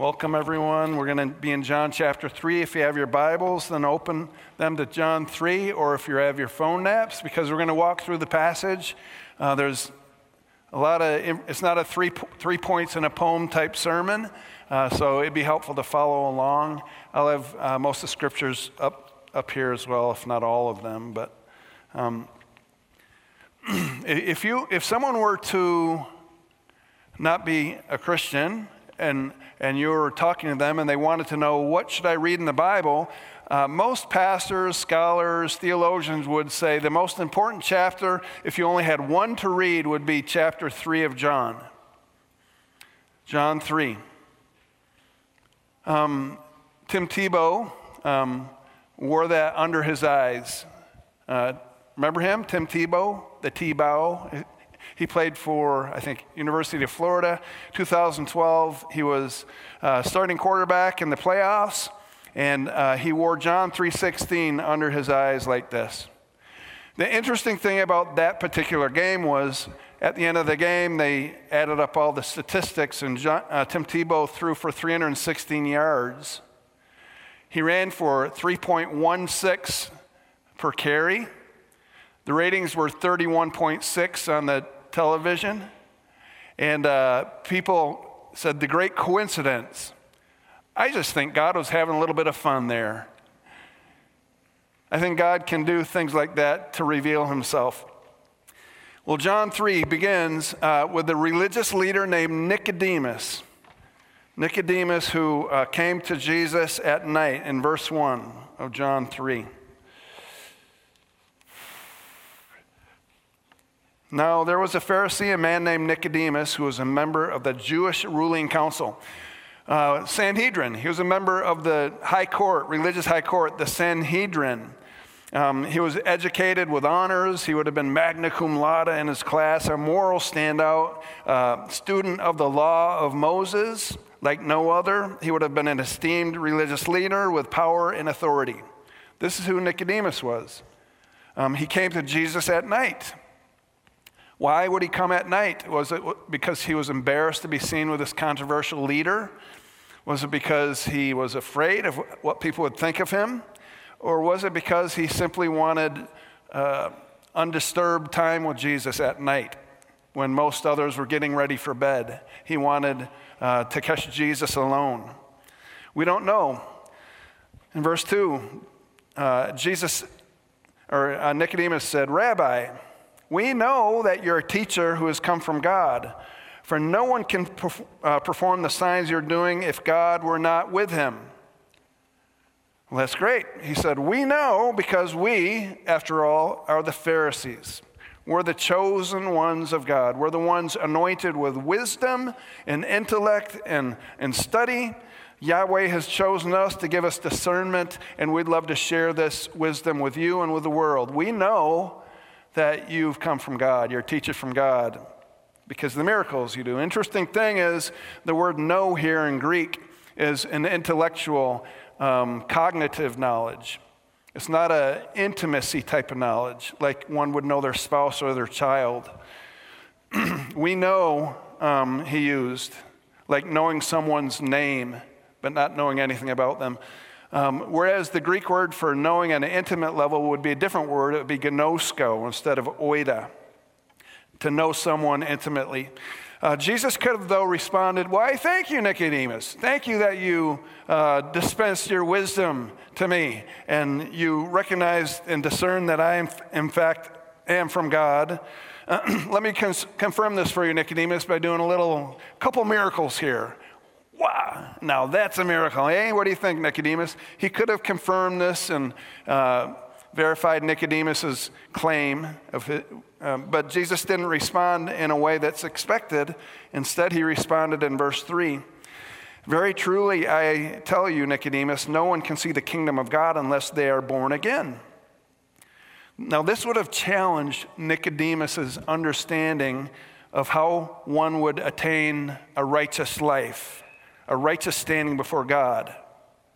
Welcome, everyone. We're going to be in John chapter 3. If you have your Bibles, then open them to John 3, or if you have your phone apps, because we're going to walk through the passage. There's a lot of, it's not a three points in a poem type sermon, so it'd be helpful to follow along. I'll have most of the scriptures up here as well, if not all of them. But if someone were to not be a Christian, and you were talking to them and they wanted to know, what should I read in the Bible? Most pastors, scholars, theologians would say the most important chapter, if you only had one to read, would be chapter 3 of John. John 3. Tim Tebow wore that under his eyes. Remember him, Tim Tebow, the T-bow? He played for, I think, University of Florida. 2012, he was starting quarterback in the playoffs, and he wore John 3:16 under his eyes like this. The interesting thing about that particular game was, at the end of the game, they added up all the statistics, and Tim Tebow threw for 316 yards. He ran for 3.16 per carry. The ratings were 31.6 on the television, and people said the great coincidence. I just think God was having a little bit of fun there. I think God can do things like that to reveal himself. Well, John 3 begins with a religious leader named Nicodemus. Nicodemus, who came to Jesus at night, in verse 1 of John 3. Now, there was a Pharisee, a man named Nicodemus, who was a member of the Jewish ruling council. Sanhedrin. He was a member of the high court, religious high court, the Sanhedrin. He was educated with honors. He would have been magna cum laude in his class, a moral standout, student of the law of Moses like no other. He would have been an esteemed religious leader with power and authority. This is who Nicodemus was. He came to Jesus at night. Why would he come at night? Was it because he was embarrassed to be seen with this controversial leader? Was it because he was afraid of what people would think of him? Or was it because he simply wanted undisturbed time with Jesus at night when most others were getting ready for bed? He wanted to catch Jesus alone. We don't know. In verse 2, Nicodemus said, "Rabbi, we know that you're a teacher who has come from God, for no one can perform the signs you're doing if God were not with him." Well, that's great. He said, we know because we, after all, are the Pharisees. We're the chosen ones of God. We're the ones anointed with wisdom and intellect and study. Yahweh has chosen us to give us discernment, and we'd love to share this wisdom with you and with the world. We know that you've come from God, you're a teacher from God, because of the miracles you do. Interesting thing is, the word know here in Greek is an intellectual, cognitive knowledge. It's not an intimacy type of knowledge, like one would know their spouse or their child. We know, he used, like knowing someone's name, but not knowing anything about them. Whereas the Greek word for knowing on an intimate level would be a different word. It would be gnosko instead of oida, to know someone intimately. Jesus could have, though, responded, "Why, thank you, Nicodemus. Thank you that you dispensed your wisdom to me, and you recognized and discerned that I, in fact, am from God. Let me confirm this for you, Nicodemus, by doing a couple miracles here." Wow, now that's a miracle, eh? What do you think, Nicodemus? He could have confirmed this and verified Nicodemus's claim of it, but Jesus didn't respond in a way that's expected. Instead, he responded in verse 3. "Very truly, I tell you, Nicodemus, no one can see the kingdom of God unless they are born again." Now, this would have challenged Nicodemus's understanding of how one would attain a righteous life, a righteous standing before God.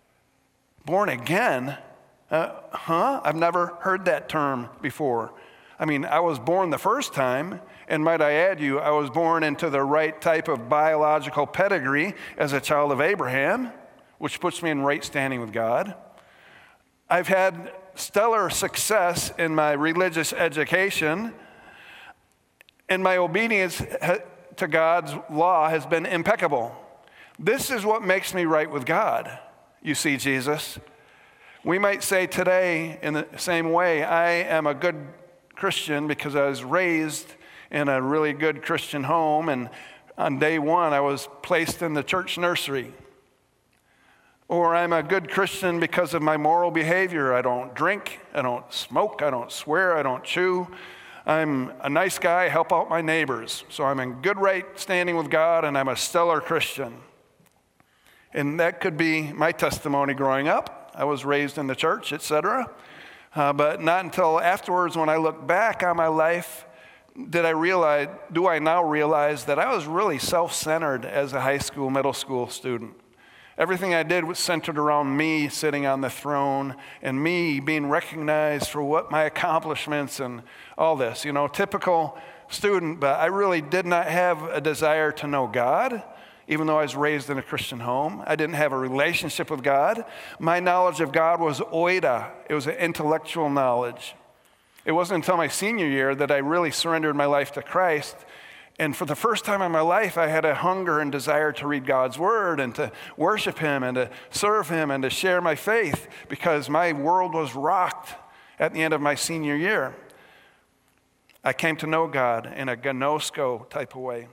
Born again? I've never heard that term before. I mean, I was born the first time, and might I add you, I was born into the right type of biological pedigree as a child of Abraham, which puts me in right standing with God. I've had stellar success in my religious education, and my obedience to God's law has been impeccable. This is what makes me right with God, you see, Jesus. We might say today in the same way, I am a good Christian because I was raised in a really good Christian home, and on day one I was placed in the church nursery. Or I'm a good Christian because of my moral behavior. I don't drink, I don't smoke, I don't swear, I don't chew. I'm a nice guy, I help out my neighbors. So I'm in good right standing with God, and I'm a stellar Christian. And that could be my testimony growing up. I was raised in the church, etc. But not until afterwards, when I look back on my life, do I now realize that I was really self-centered as a high school, middle school student. Everything I did was centered around me sitting on the throne and me being recognized for what my accomplishments and all this. You know, typical student, but I really did not have a desire to know God, even though I was raised in a Christian home. I didn't have a relationship with God. My knowledge of God was oida. It was an intellectual knowledge. It wasn't until my senior year that I really surrendered my life to Christ. And for the first time in my life, I had a hunger and desire to read God's word and to worship him and to serve him and to share my faith, because my world was rocked at the end of my senior year. I came to know God in a gnosko type of way.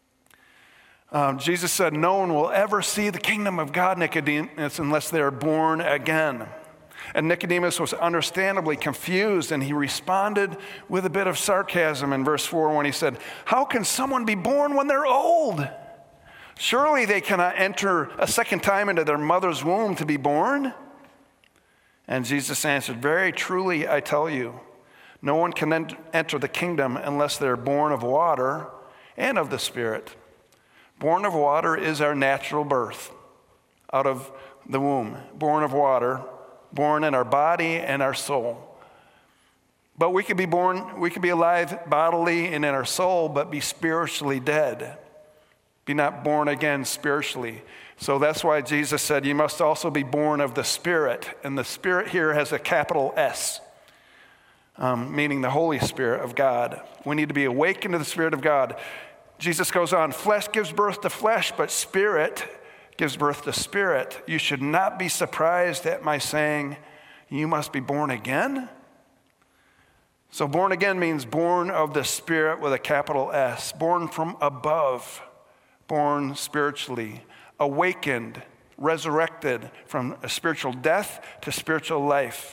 Jesus said, no one will ever see the kingdom of God, Nicodemus, unless they are born again. And Nicodemus was understandably confused, and he responded with a bit of sarcasm in verse 4 when he said, how can someone be born when they're old? Surely they cannot enter a second time into their mother's womb to be born. And Jesus answered, very truly I tell you, no one can enter the kingdom unless they're born of water and of the Spirit. Born of water is our natural birth out of the womb. Born of water, born in our body and our soul. But we could be alive bodily and in our soul, but be spiritually dead. Be not born again spiritually. So that's why Jesus said you must also be born of the Spirit. And the Spirit here has a capital S, meaning the Holy Spirit of God. We need to be awakened to the Spirit of God. Jesus goes on, flesh gives birth to flesh, but Spirit gives birth to spirit. You should not be surprised at my saying, you must be born again. So born again means born of the Spirit with a capital S, born from above, born spiritually, awakened, resurrected from a spiritual death to spiritual life.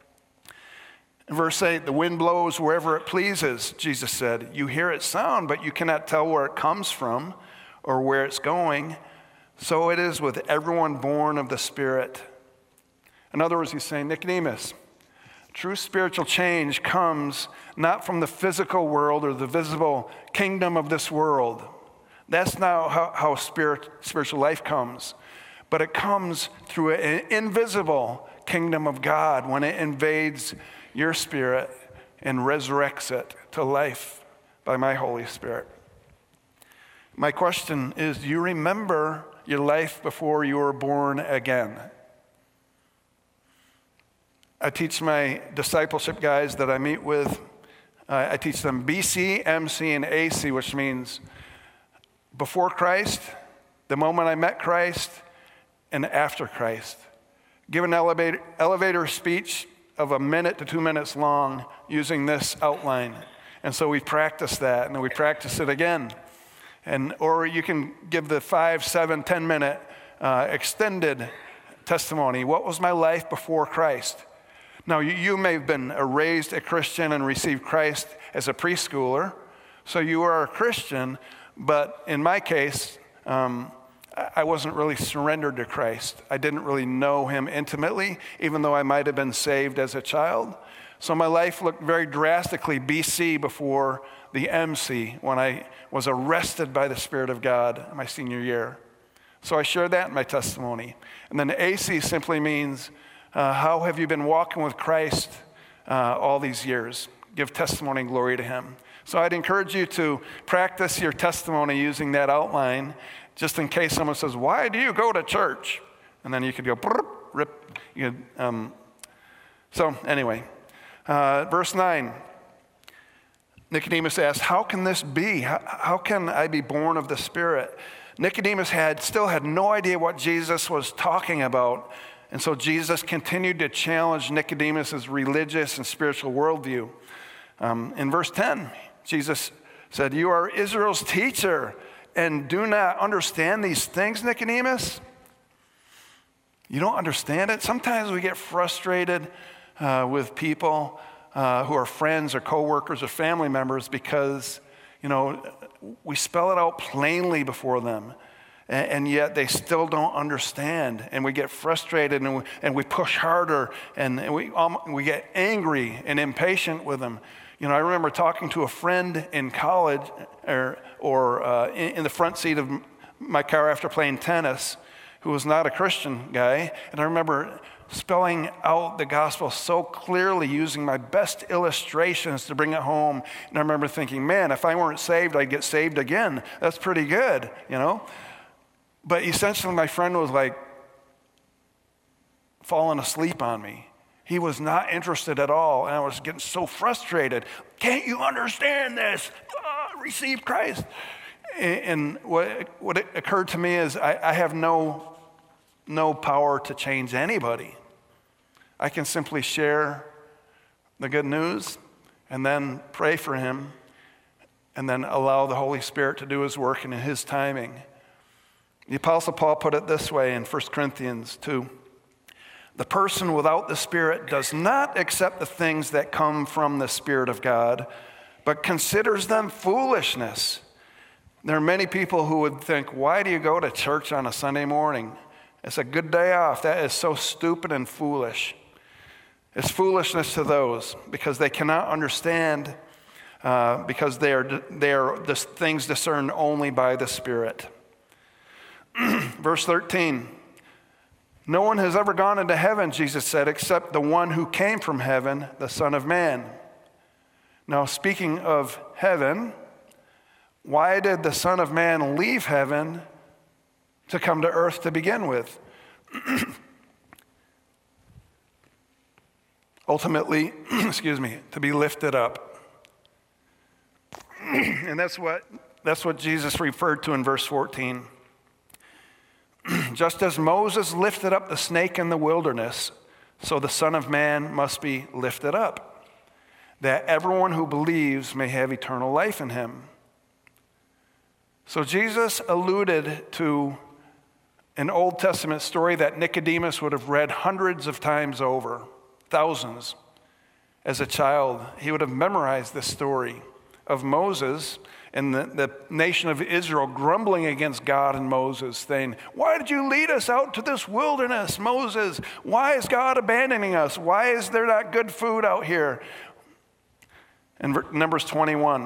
In verse 8, the wind blows wherever it pleases, Jesus said. You hear its sound, but you cannot tell where it comes from or where it's going. So it is with everyone born of the Spirit. In other words, he's saying, Nicodemus, true spiritual change comes not from the physical world or the visible kingdom of this world. That's not how spiritual life comes. But it comes through an invisible kingdom of God when it invades your spirit and resurrects it to life by my Holy Spirit. My question is, do you remember your life before you were born again? I teach my discipleship guys that I meet with, I teach them BC, MC, and AC, which means before Christ, the moment I met Christ, and after Christ. Give an elevator speech of 1 minute to 2 minutes long using this outline. And so we practice that, and then we practice it again. Or you can give the 5, 7, 10 minute extended testimony. What was my life before Christ? Now, you may have been raised a Christian and received Christ as a preschooler, so you are a Christian, but in my case, I wasn't really surrendered to Christ. I didn't really know him intimately, even though I might have been saved as a child. So my life looked very drastically BC before the MC, when I was arrested by the Spirit of God my senior year. So I share that in my testimony. And then AC simply means, how have you been walking with Christ all these years? give testimony and glory to him. So I'd encourage you to practice your testimony using that outline, just in case someone says, why do you go to church? And then you could go, rip. So anyway, verse 9. Nicodemus asked, how can this be? How can I be born of the Spirit? Nicodemus still had no idea what Jesus was talking about. And so Jesus continued to challenge Nicodemus' religious and spiritual worldview. In verse 10, Jesus said, you are Israel's teacher and do not understand these things, Nicodemus? You don't understand it? Sometimes we get frustrated with people who are friends or coworkers or family members because, we spell it out plainly before them, and yet they still don't understand. And we get frustrated and we push harder and we get angry and impatient with them. I remember talking to a friend in college or in the front seat of my car after playing tennis who was not a Christian guy. And I remember spelling out the gospel so clearly, using my best illustrations to bring it home. And I remember thinking, man, if I weren't saved, I'd get saved again. That's pretty good, But essentially, my friend was like falling asleep on me. He was not interested at all, and I was getting so frustrated. Can't you understand this? Receive Christ. And what occurred to me is I have no power to change anybody. I can simply share the good news and then pray for him and then allow the Holy Spirit to do his work in his timing. The Apostle Paul put it this way in 1 Corinthians 2. The person without the Spirit does not accept the things that come from the Spirit of God, but considers them foolishness. There are many people who would think, why do you go to church on a Sunday morning? It's a good day off. That is so stupid and foolish. It's foolishness to those because they cannot understand because they are things discerned only by the Spirit. Verse 13. No one has ever gone into heaven, Jesus said, except the one who came from heaven, the Son of Man. Now, speaking of heaven, why did the Son of Man leave heaven to come to earth to begin with? Ultimately, to be lifted up. And that's what Jesus referred to in verse 14. Just as Moses lifted up the snake in the wilderness, so the Son of Man must be lifted up, that everyone who believes may have eternal life in him. So Jesus alluded to an Old Testament story that Nicodemus would have read hundreds of times over, thousands. As a child, he would have memorized this story of Moses and the nation of Israel grumbling against God and Moses, saying, why did you lead us out to this wilderness, Moses? Why is God abandoning us? Why is there not good food out here? In Numbers 21,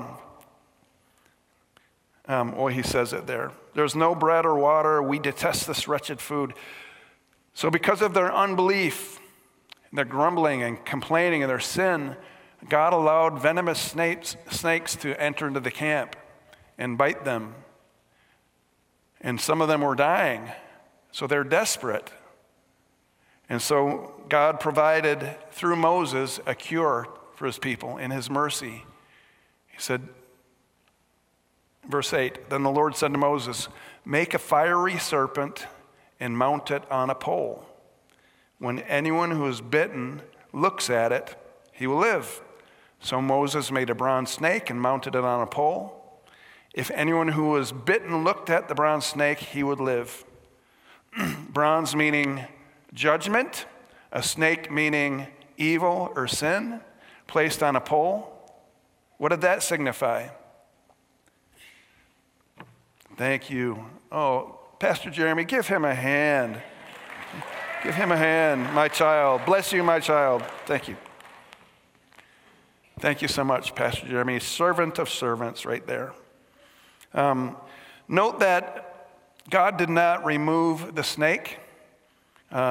he says it there. There's no bread or water. We detest this wretched food. So because of their unbelief, their grumbling and complaining and their sin, God allowed venomous snakes to enter into the camp and bite them. And some of them were dying, so they're desperate. And so God provided, through Moses, a cure for his people in his mercy. He said, verse 8, then the Lord said to Moses, make a fiery serpent and mount it on a pole. When anyone who is bitten looks at it, he will live. So Moses made a bronze snake and mounted it on a pole. If anyone who was bitten looked at the bronze snake, he would live. Bronze meaning judgment, a snake meaning evil or sin, placed on a pole. What did that signify? Thank you. Oh, Pastor Jeremy, give him a hand. Give him a hand, my child. Bless you, my child. Thank you. Thank you so much, Pastor Jeremy. Servant of servants right there. Note that God did not remove the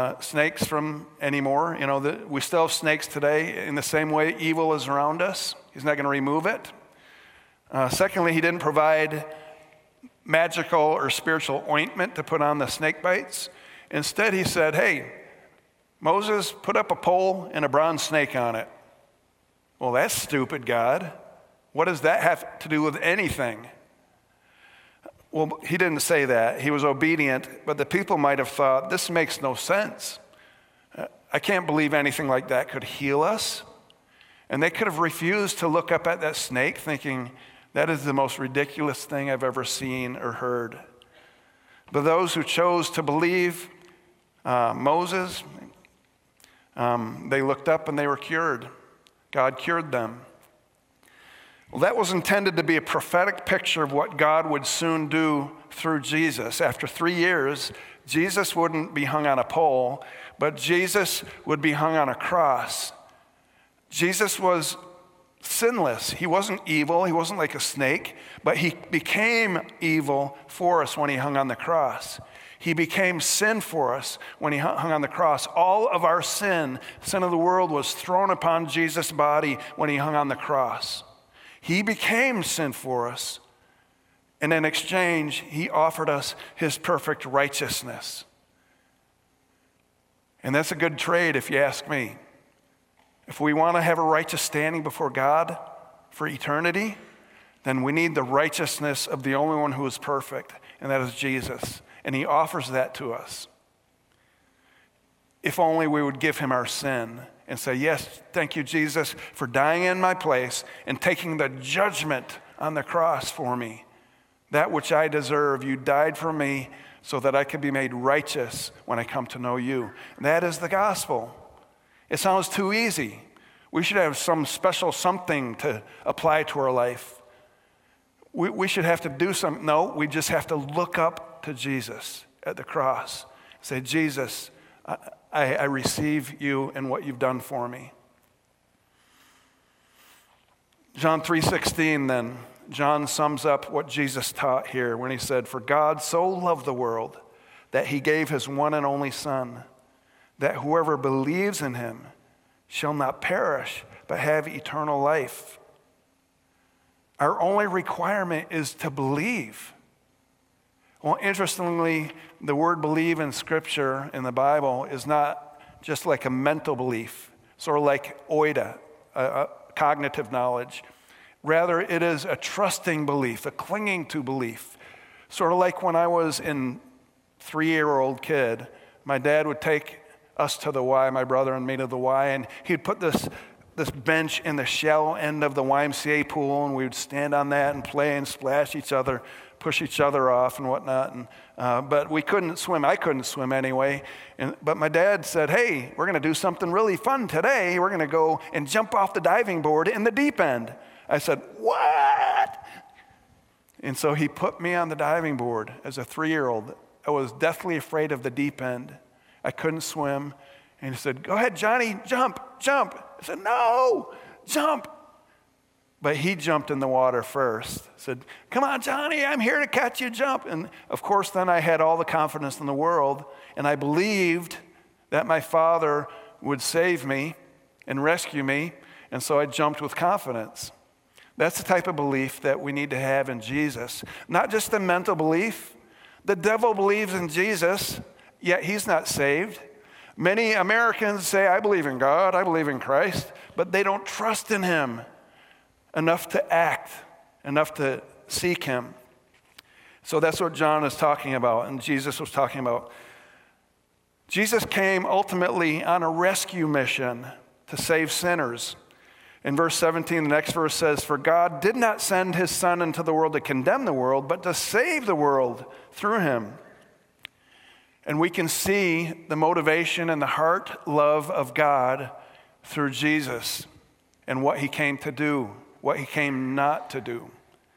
snakes from anymore. We still have snakes today in the same way evil is around us. He's not going to remove it. Secondly, he didn't provide magical or spiritual ointment to put on the snake bites. Instead, he said, hey, Moses, put up a pole and a bronze snake on it. Well, that's stupid, God. What does that have to do with anything? Well, he didn't say that. He was obedient, but the people might have thought, this makes no sense. I can't believe anything like that could heal us. And they could have refused to look up at that snake thinking, that is the most ridiculous thing I've ever seen or heard. But those who chose to believe Moses, they looked up and they were cured. God cured them. Well, that was intended to be a prophetic picture of what God would soon do through Jesus. After 3 years, Jesus wouldn't be hung on a pole, but Jesus would be hung on a cross. Jesus was sinless. He wasn't evil. He wasn't like a snake, but he became evil for us when he hung on the cross. He became sin for us when he hung on the cross. All of our sin of the world, was thrown upon Jesus' body when he hung on the cross. He became sin for us, and in exchange, he offered us his perfect righteousness. And that's a good trade, if you ask me. If we want to have a righteous standing before God for eternity, then we need the righteousness of the only one who is perfect, and that is Jesus. And he offers that to us. If only we would give him our sin and say, yes, thank you, Jesus, for dying in my place and taking the judgment on the cross for me. That which I deserve, you died for me so that I could be made righteous when I come to know you. That is the gospel. It sounds too easy. We should have some special something to apply to our life. We should have to do something. No, we just have to look up to Jesus at the cross. Say, Jesus, I receive you and what you've done for me. John 3:16 then, John sums up what Jesus taught here when he said, for God so loved the world that he gave his one and only Son, that whoever believes in him shall not perish, but have eternal life. Our only requirement is to believe. Well, interestingly, the word believe in Scripture, in the Bible, is not just like a mental belief, sort of like oida, a cognitive knowledge. Rather, it is a trusting belief, a clinging to belief. Sort of like when I was a 3-year-old kid, my dad would take us to the Y, my brother and me to the Y, and he'd put this bench in the shallow end of the YMCA pool, and we would stand on that and play and splash each other, push each other off and whatnot. But we couldn't swim. I couldn't swim anyway. But my dad said, hey, we're going to do something really fun today. We're going to go and jump off the diving board in the deep end. I said, what? And so he put me on the diving board as a 3-year-old. I was deathly afraid of the deep end. I couldn't swim. And he said, go ahead, Johnny, jump. I said, no, jump. But he jumped in the water first. Said, come on, Johnny, I'm here to catch you, jump. And of course, then I had all the confidence in the world, and I believed that my Father would save me and rescue me, and so I jumped with confidence. That's the type of belief that we need to have in Jesus. Not just a mental belief. The devil believes in Jesus, yet he's not saved. Many Americans say, I believe in God, I believe in Christ, but they don't trust in him enough to act, enough to seek him. So that's what John is talking about, and Jesus was talking about. Jesus came ultimately on a rescue mission to save sinners. In verse 17, the next verse says, for God did not send his Son into the world to condemn the world, but to save the world through him. And we can see the motivation and the heart love of God through Jesus and what he came to do, what he came not to do.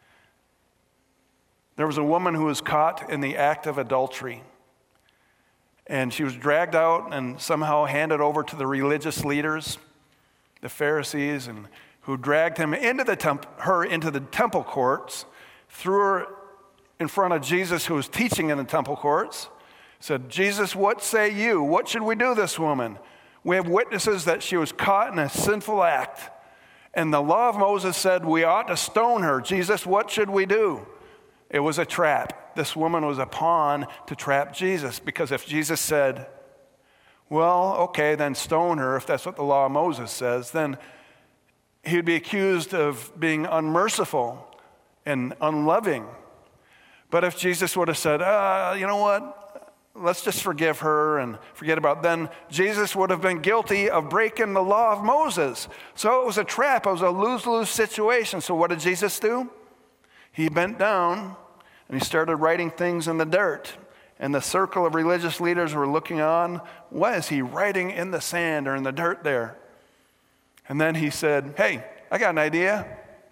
There was a woman who was caught in the act of adultery. And she was dragged out and somehow handed over to the religious leaders, the Pharisees, and who dragged her into the temple courts, threw her in front of Jesus, who was teaching in the temple courts, said, Jesus, what say you? What should we do this woman? We have witnesses that she was caught in a sinful act. And the law of Moses said we ought to stone her. Jesus, what should we do? It was a trap. This woman was a pawn to trap Jesus, because if Jesus said, well, okay, then stone her, if that's what the law of Moses says, then he would be accused of being unmerciful and unloving. But if Jesus would have said, you know what? Let's just forgive her and forget about it. Then Jesus would have been guilty of breaking the law of Moses. So it was a trap. It was a lose-lose situation. So what did Jesus do? He bent down and he started writing things in the dirt. And the circle of religious leaders were looking on. What is he writing in the sand or in the dirt there? And then he said, hey, I got an idea.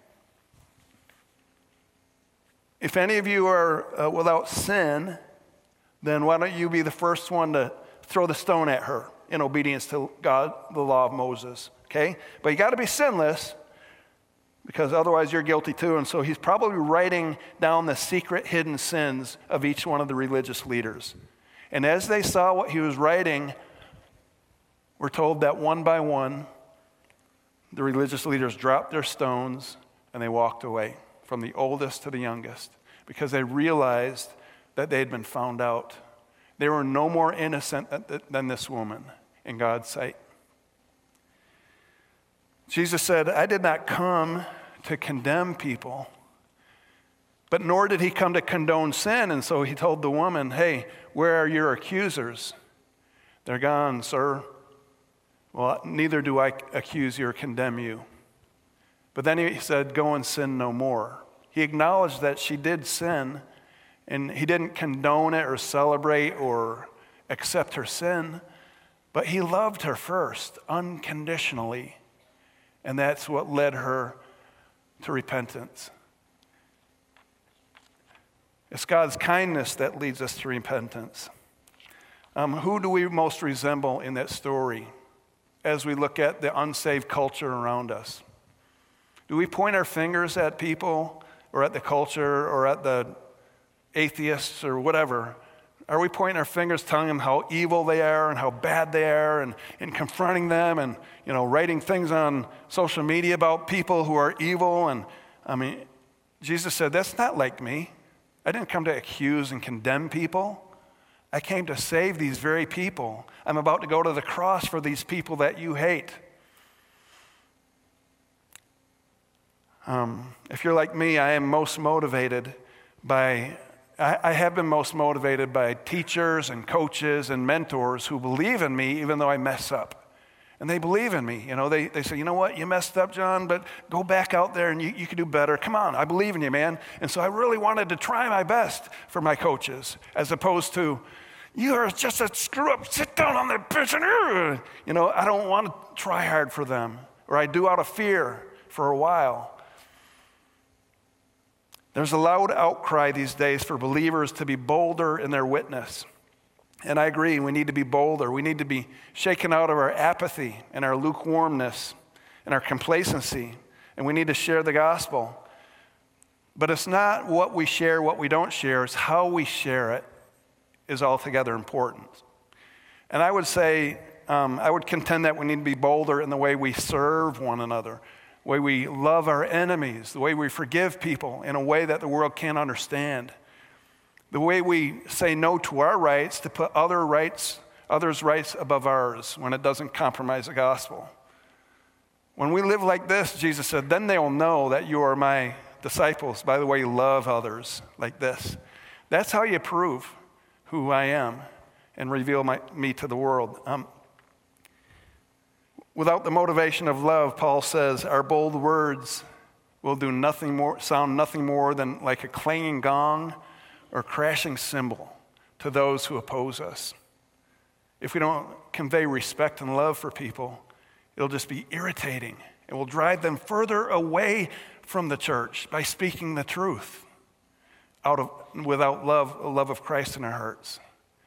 If any of you are without sin, then why don't you be the first one to throw the stone at her in obedience to God, the law of Moses, okay? But you got to be sinless, because otherwise you're guilty too. And so he's probably writing down the secret hidden sins of each one of the religious leaders. And as they saw what he was writing, we're told that one by one, the religious leaders dropped their stones and they walked away, from the oldest to the youngest, because they realized that they had been found out. They were no more innocent than this woman in God's sight. Jesus said, I did not come to condemn people, but nor did he come to condone sin. And so he told the woman, hey, where are your accusers? They're gone, sir. Well, neither do I accuse you or condemn you. But then he said, go and sin no more. He acknowledged that she did sin, and he didn't condone it or celebrate or accept her sin, but he loved her first, unconditionally. And that's what led her to repentance. It's God's kindness that leads us to repentance. Who do we most resemble in that story as we look at the unsaved culture around us? Do we point our fingers at people or at the culture or at the atheists or whatever? Are we pointing our fingers, telling them how evil they are and how bad they are, and confronting them, and writing things on social media about people who are evil? And Jesus said, that's not like me. I didn't come to accuse and condemn people. I came to save these very people. I'm about to go to the cross for these people that you hate. If you're like me, I am most motivated by I have been most motivated by teachers and coaches and mentors who believe in me even though I mess up. And they believe in me. They say, you know what, you messed up, John, but go back out there and you can do better. Come on, I believe in you, man. And so I really wanted to try my best for my coaches, as opposed to, you are just a screw up, sit down on that bench and, I don't want to try hard for them. Or I do out of fear for a while. There's a loud outcry these days for believers to be bolder in their witness. And I agree, we need to be bolder. We need to be shaken out of our apathy and our lukewarmness and our complacency. And we need to share the gospel. But it's not what we share, what we don't share. It's how we share it is altogether important. And I would say, I would contend that we need to be bolder in the way we serve one another, the way we love our enemies, the way we forgive people in a way that the world can't understand, the way we say no to our rights to put others' rights above ours when it doesn't compromise the gospel. When we live like this, Jesus said, then they will know that you are my disciples by the way you love others like this. That's how you prove who I am and reveal me to the world. Without the motivation of love, Paul says, our bold words will sound nothing more than like a clanging gong or crashing cymbal to those who oppose us. If we don't convey respect and love for people, it'll just be irritating. It will drive them further away from the church by speaking the truth without love of Christ in our hearts.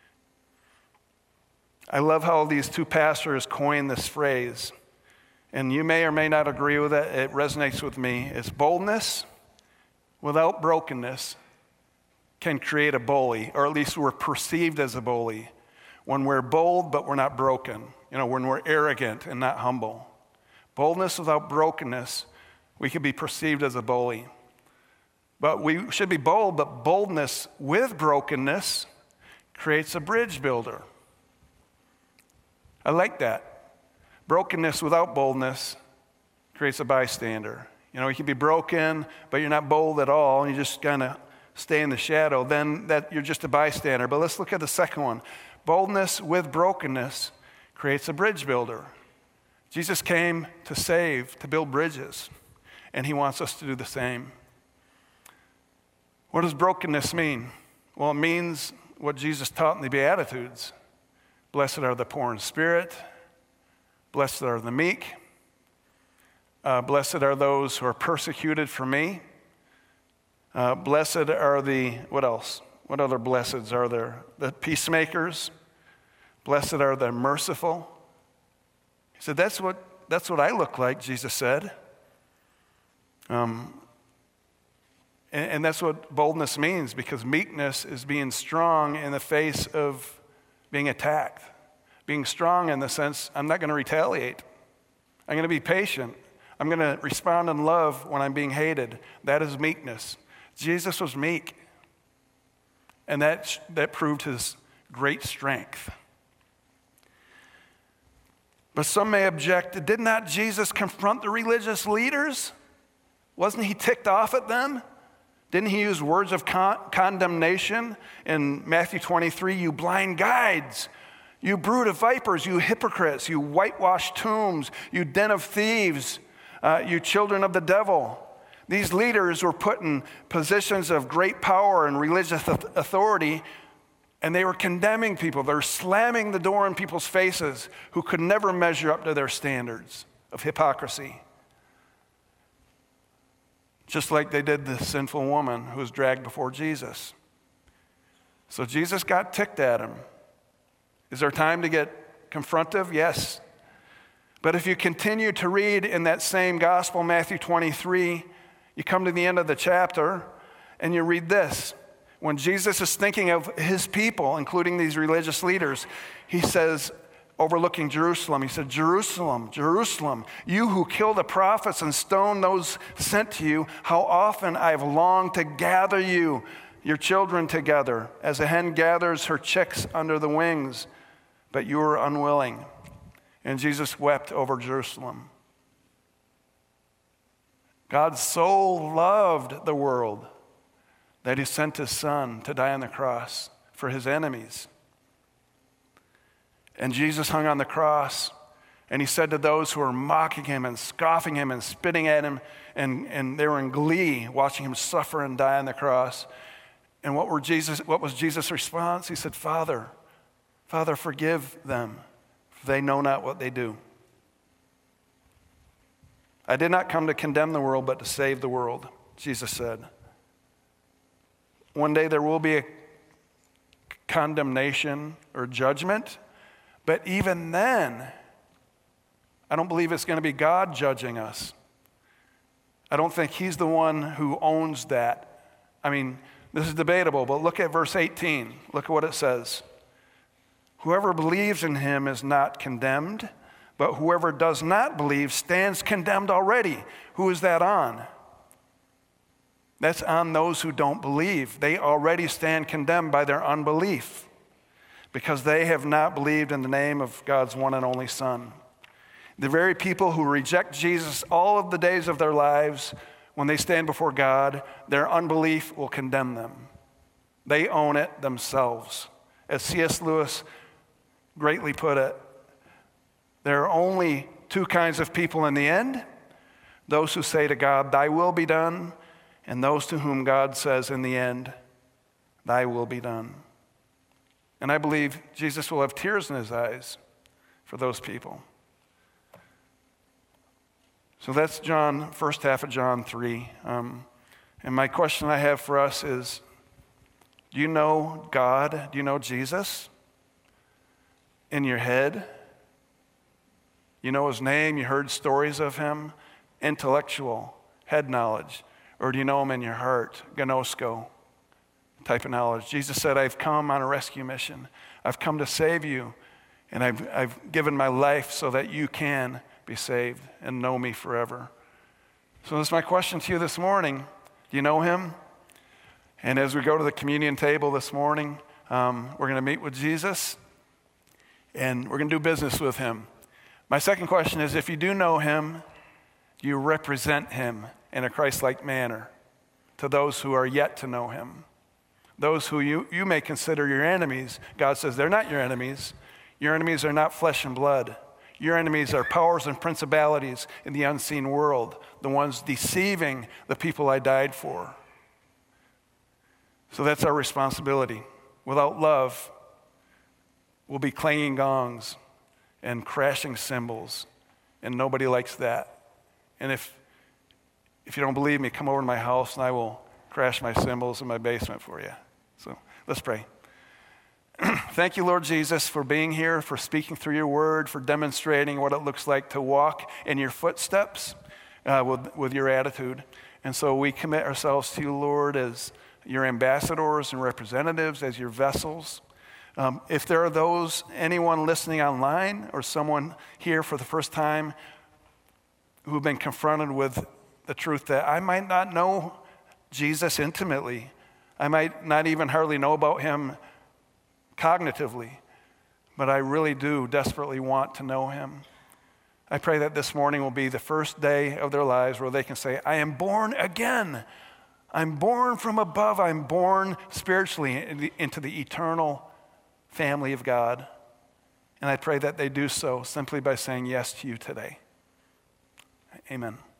I love how these two pastors coined this phrase, and you may or may not agree with it. It resonates with me. It's boldness without brokenness can create a bully, or at least we're perceived as a bully. When we're bold but we're not broken, when we're arrogant and not humble. Boldness without brokenness, we could be perceived as a bully. But we should be bold, but boldness with brokenness creates a bridge builder. I like that. Brokenness without boldness creates a bystander. You can be broken, but you're not bold at all, and you just kind of stay in the shadow. Then that you're just a bystander. But let's look at the second one. Boldness with brokenness creates a bridge builder. Jesus came to save, to build bridges, and he wants us to do the same. What does brokenness mean? Well, it means what Jesus taught in the Beatitudes. Blessed are the poor in spirit. Blessed are the meek. Blessed are those who are persecuted for me. Blessed are the, what else? What other blesseds are there? The peacemakers. Blessed are the merciful. He said, that's what I look like, Jesus said. And that's what boldness means, because meekness is being strong in the face of being attacked. Being strong in the sense, I'm not going to retaliate. I'm going to be patient. I'm going to respond in love when I'm being hated. That is meekness. Jesus was meek, and that proved his great strength. But some may object, did not Jesus confront the religious leaders? Wasn't he ticked off at them? Didn't he use words of condemnation in Matthew 23? You blind guides, you brood of vipers, you hypocrites, you whitewashed tombs, you den of thieves, you children of the devil. These leaders were put in positions of great power and religious authority, and they were condemning people. They're slamming the door in people's faces who could never measure up to their standards of hypocrisy. Just like they did the sinful woman who was dragged before Jesus. So Jesus got ticked at him. Is there time to get confrontive? Yes. But if you continue to read in that same gospel, Matthew 23, you come to the end of the chapter and you read this. When Jesus is thinking of his people, including these religious leaders, he says, overlooking Jerusalem, he said, Jerusalem, Jerusalem, you who kill the prophets and stone those sent to you, how often I've longed to gather you, your children together, as a hen gathers her chicks under the wings, but you were unwilling. And Jesus wept over Jerusalem. God so loved the world that he sent his son to die on the cross for his enemies. And Jesus hung on the cross, and he said to those who were mocking him and scoffing him and spitting at him, and they were in glee watching him suffer and die on the cross. And what was Jesus' response? He said, Father, forgive them, for they know not what they do. I did not come to condemn the world, but to save the world, Jesus said. One day there will be a condemnation or judgment, but even then, I don't believe it's going to be God judging us. I don't think he's the one who owns that. I mean, this is debatable, but look at verse 18. Look at what it says. Whoever believes in him is not condemned, but whoever does not believe stands condemned already. Who is that on? That's on those who don't believe. They already stand condemned by their unbelief because they have not believed in the name of God's one and only Son. The very people who reject Jesus all of the days of their lives, when they stand before God, their unbelief will condemn them. They own it themselves. As C.S. Lewis greatly put it, there are only two kinds of people in the end: those who say to God, thy will be done, and those to whom God says in the end, thy will be done. And I believe Jesus will have tears in his eyes for those people. So that's first half of John 3. And my question I have for us is, do you know God? Do you know Jesus in your head? You know his name, you heard stories of him, intellectual, head knowledge. Or do you know him in your heart, gnosko type of knowledge? Jesus said, I've come on a rescue mission. I've come to save you, and I've given my life so that you can be saved and know me forever. So this is my question to you this morning. Do you know him? And as we go to the communion table this morning, we're going to meet with Jesus, and we're going to do business with him. My second question is, if you do know him, do you represent him in a Christ-like manner to those who are yet to know him? Those who you may consider your enemies, God says they're not your enemies. Your enemies are not flesh and blood. Your enemies are powers and principalities in the unseen world, the ones deceiving the people I died for. So that's our responsibility. Without love, we'll be clanging gongs and crashing cymbals, and nobody likes that. And if you don't believe me, come over to my house and I will crash my cymbals in my basement for you. So let's pray. Thank you, Lord Jesus, for being here, for speaking through your word, for demonstrating what it looks like to walk in your footsteps with your attitude. And so we commit ourselves to you, Lord, as your ambassadors and representatives, as your vessels. If there are anyone listening online or someone here for the first time who've been confronted with the truth that I might not know Jesus intimately, I might not even hardly know about him cognitively, but I really do desperately want to know him. I pray that this morning will be the first day of their lives where they can say, I am born again. I'm born from above. I'm born spiritually into the eternal family of God. And I pray that they do so simply by saying yes to you today. Amen.